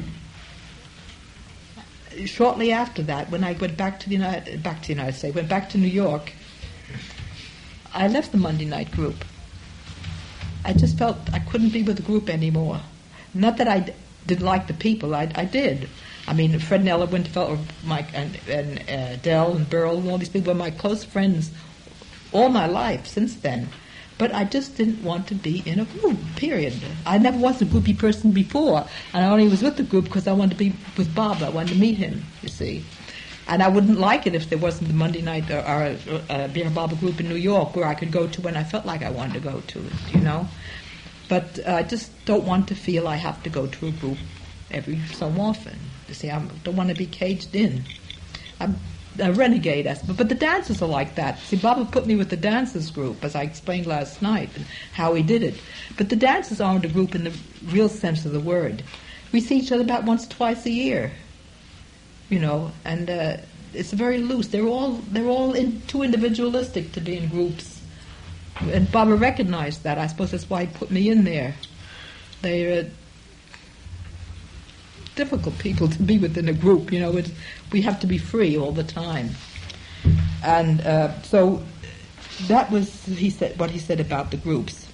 shortly after that, when I went back to went back to New York, I left the Monday night group. I just felt I couldn't be with the group anymore. Not that I didn't like the people. I did. I mean, Fred and Ella Winterfeld, Mike and Dell and Burl, and all these people were my close friends all my life since then. But I just didn't want to be in a group, period. I never was a groupie person before, and I only was with the group because I wanted to be with Bob. I wanted to meet him, you see. And I wouldn't like it if there wasn't the Monday night or Bir Baba group in New York where I could go to when I felt like I wanted to go to it, But I just don't want to feel I have to go to a group every so often. You see, I don't want to be caged in. a renegade aspect. But the dancers are like that. See, Baba put me with the dancers group, as I explained last night, and how he did it. But the dancers aren't a group in the real sense of the word. We see each other about once or twice a year, and it's very loose. They're all too individualistic to be in groups. And Baba recognized that. I suppose that's why he put me in there. They're difficult people to be within a group. We have to be free all the time. And so that was what he said about the groups.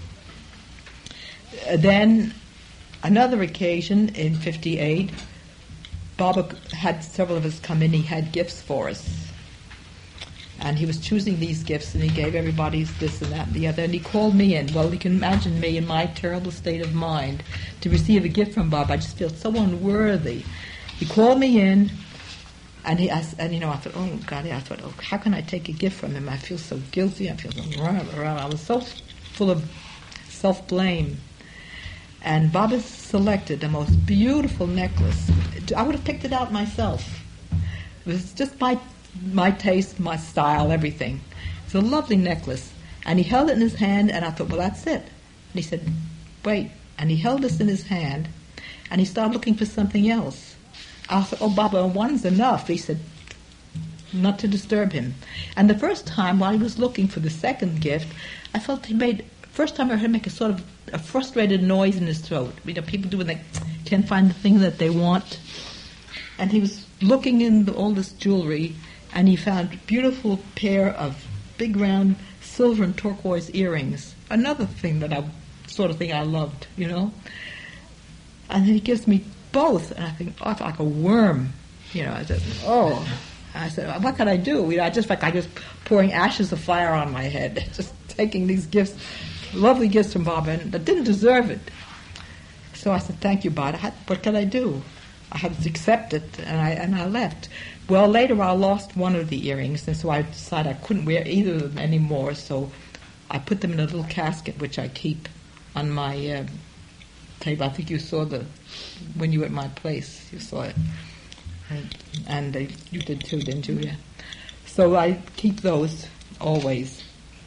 Then another occasion in 1958, Baba had several of us come in. He had gifts for us. And he was choosing these gifts, and he gave everybody this and that and the other. And he called me in. Well, you can imagine me in my terrible state of mind to receive a gift from Baba. I just feel so unworthy. He called me in, and I thought, oh God, how can I take a gift from him? I feel so guilty. I feel so I was so full of self-blame. And Baba selected the most beautiful necklace. I would have picked it out myself. It was just my taste, my style, everything. It's a lovely necklace. And he held it in his hand, and I thought, well, that's it. And he said, wait. And he held this in his hand, and he started looking for something else. I thought, oh, Baba, one's enough. He said, not to disturb him. And the first time, while he was looking for the second gift, I felt first time I heard him make a sort of a frustrated noise in his throat. People do when they can't find the thing that they want. And he was looking in all this jewelry, and he found a beautiful pair of big round silver and turquoise earrings. Another thing that I loved, And then he gives me both, and I think, oh, I feel like a worm. I said, what can I do? I just felt like I was pouring ashes of fire on my head, just taking these gifts, lovely gifts from Baba, and I didn't deserve it. So I said, thank you, Baba. What can I do? I had to accept it, and I left. Well, later I lost one of the earrings, and so I decided I couldn't wear either of them anymore, so I put them in a little casket, which I keep on my table. I think you saw when you were at my place, you saw it. And you did too, didn't you? Yeah. So I keep those always.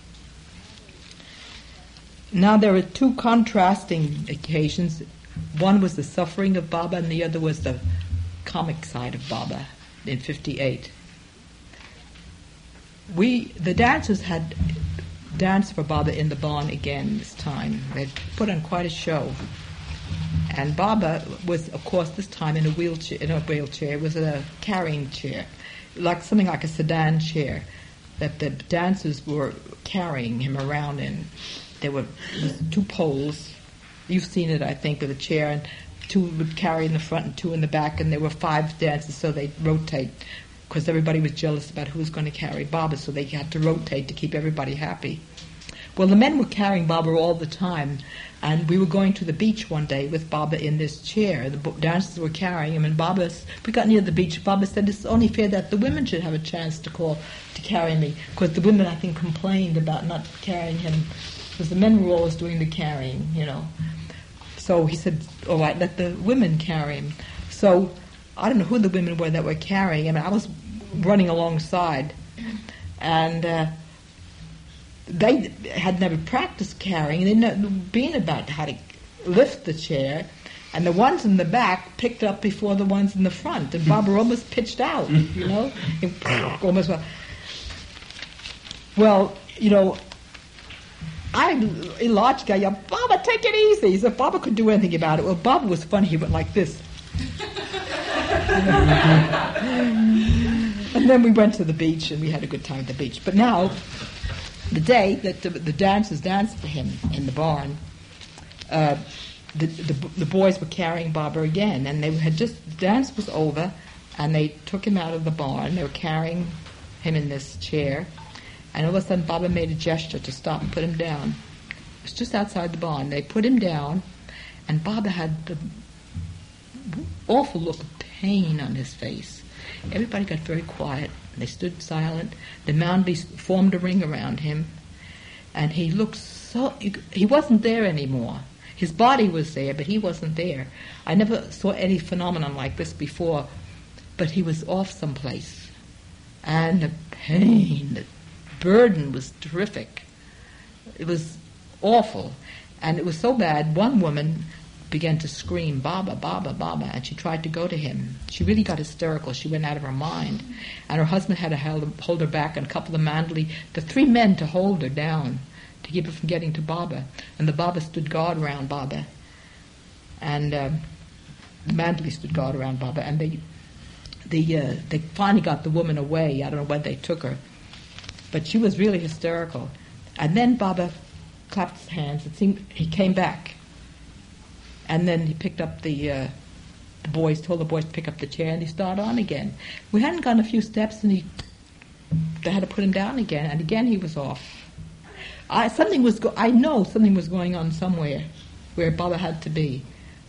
Now there are two contrasting occasions. One was the suffering of Baba, and the other was the comic side of Baba in 1958. The dancers had danced for Baba in the barn again this time. They'd put on quite a show. And Baba was, of course, this time in a wheelchair. It was a carrying chair, something like a sedan chair, that the dancers were carrying him around in. There were two poles. You've seen it, I think, of the chair, and two would carry in the front and two in the back, and there were 5 dancers, so they'd rotate, because everybody was jealous about who was going to carry Baba, so they had to rotate to keep everybody happy. Well, the men were carrying Baba all the time, and we were going to the beach one day with Baba in this chair. The dancers were carrying him, and we got near the beach. Baba said, it's only fair that the women should have a chance to carry me, because the women, I think, complained about not carrying him, because the men were always doing the carrying, So he said, all right, let the women carry him. So I don't know who the women were that were carrying him. I was running alongside, and they had never practiced carrying. They didn't know being about how to lift the chair, and the ones in the back picked up before the ones in the front, and Baba almost pitched out, almost. Well, I illogically yelled, Baba, take it easy. So Baba could do anything about it. Well, Baba was funny. He went like this. And then we went to the beach, and we had a good time at the beach. But now, the day that the dancers danced for him in the barn, the boys were carrying Baba again, and they had the dance was over, and they took him out of the barn. They were carrying him in this chair. And all of a sudden, Baba made a gesture to stop and put him down. It was just outside the barn. They put him down, and Baba had the awful look of pain on his face. Everybody got very quiet. They stood silent. The Mounties formed a ring around him, and he looked he wasn't there anymore. His body was there, but he wasn't there. I never saw any phenomenon like this before, but he was off someplace. And the pain, the burden was terrific. It was awful. And it was so bad, one woman began to scream, "Baba, Baba, Baba," and she tried to go to him. She really got hysterical. She went out of her mind. And her husband had to hold her back, and a couple of Mandalay, the three men to hold her down, to keep her from getting to Baba. And the Baba stood guard around Baba. And the Mandalay stood guard around Baba. And they finally got the woman away. I don't know when they took her. But she was really hysterical. And then Baba clapped his hands. It seemed he came back. And then he picked up the boys, told the boys to pick up the chair, and he started on again. We hadn't gone a few steps, and they had to put him down again, and again he was off. I know something was going on somewhere where Baba had to be.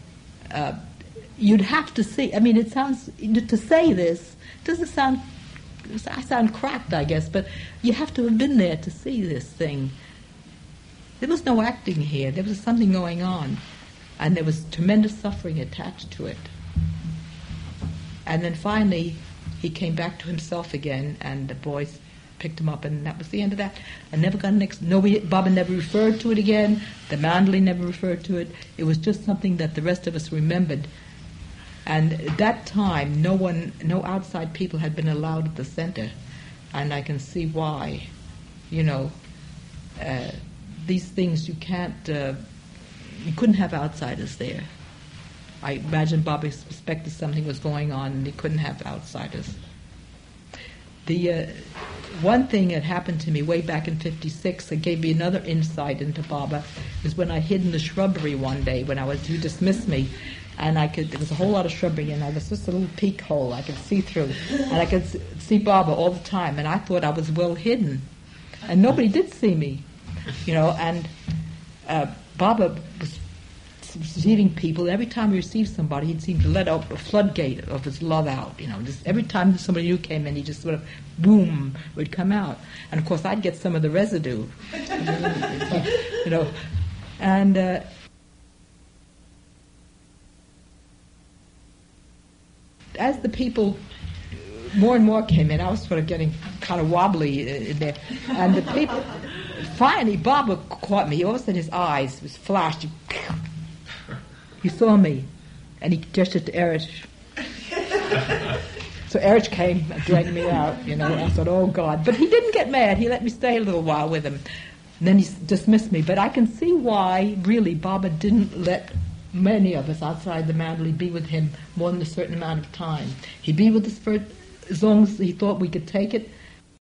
You'd have to see. I mean, it sounds, to say this doesn't sound. I sound cracked, I guess, but you have to have been there to see this thing. There was no acting here. There was something going on. And there was tremendous suffering attached to it. And then finally, he came back to himself again, and the boys picked him up, and that was the end of that. I never got Baba never referred to it again. The Mandalay never referred to it. It was just something that the rest of us remembered. And at that time, no outside people had been allowed at the center, and I can see why. These things you can't. You couldn't have outsiders there. I imagine Baba suspected something was going on, and he couldn't have outsiders. The one thing that happened to me way back in '56 that gave me another insight into Baba was when I hid in the shrubbery one day when you dismissed me, and there was a whole lot of shrubbery, and I was just a little peek hole I could see through, and I could see Baba all the time, and I thought I was well hidden, and nobody did see me, and Baba was receiving people. Every time he received somebody, he'd seem to let out a floodgate of his love out. Just every time somebody new came in, he just sort of, boom, would come out. And of course, I'd get some of the residue. And as the people more and more came in, I was sort of getting kind of wobbly in there. And the people, finally, Baba caught me. All of a sudden, his eyes was flashed. He saw me, and he gestured to Erich. So Erich came and dragged me out, and I thought, oh, God. But he didn't get mad. He let me stay a little while with him. And then he dismissed me. But I can see why, really, Baba didn't let many of us outside the Mandalay be with him more than a certain amount of time. He'd be with us for as long as he thought we could take it,